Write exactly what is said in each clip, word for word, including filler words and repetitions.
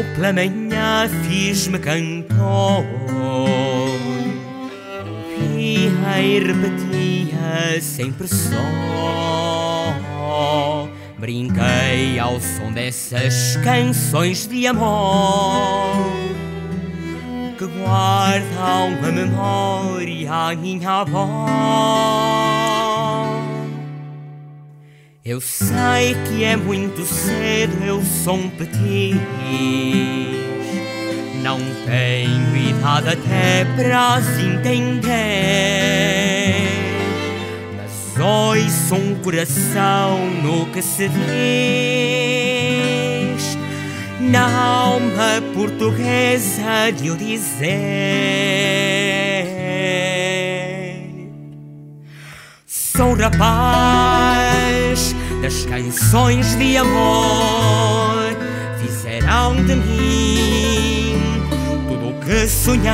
eu pela manhã fiz-me cantor, ouvia e repetia sempre só. Brinquei ao som dessas canções de amor que guardam a memória à minha avó. Eu sei que é muito cedo, eu sou um petis, não tenho idade até para as entender, mas ouço um coração no que se diz, na alma portuguesa de o dizer. Sou rapaz das canções de amor, fizeram de mim tudo o que sonhei.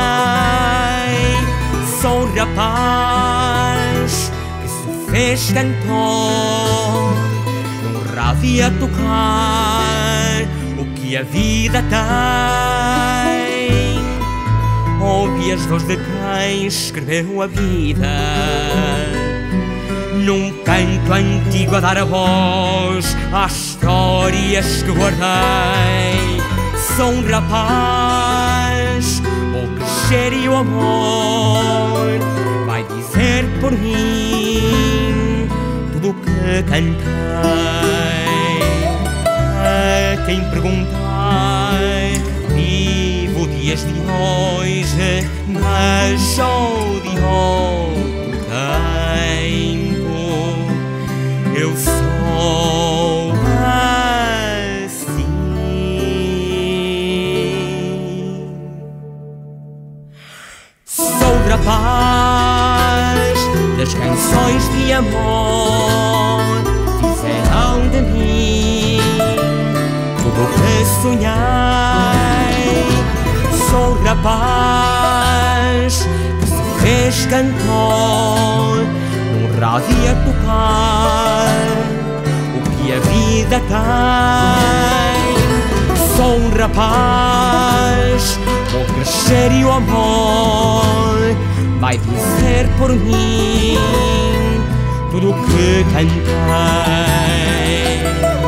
Sou rapaz que se fez cantor, num rádio a tocar o que a vida tem. Ouvi as vozes de quem escreveu a vida, num canto antigo a dar a voz às histórias que guardei. Sou um rapaz, vou crescer e o amor vai dizer por mim tudo o que cantei. A quem perguntei, vivo dias de hoje, mas sou de outro tempo. Eu sou assim. Sou rapaz das canções de amor, fizeram de mim tudo o que sonhei. Sou rapaz que se fez cantor, num rádio a tocar o que a vida tem. Sou um rapaz, vou crescer e o amor vai dizer por mim tudo o que cantei.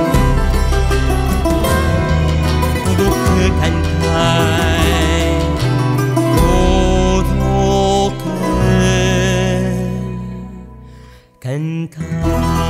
Tudo o que cantei, tudo o que cantar.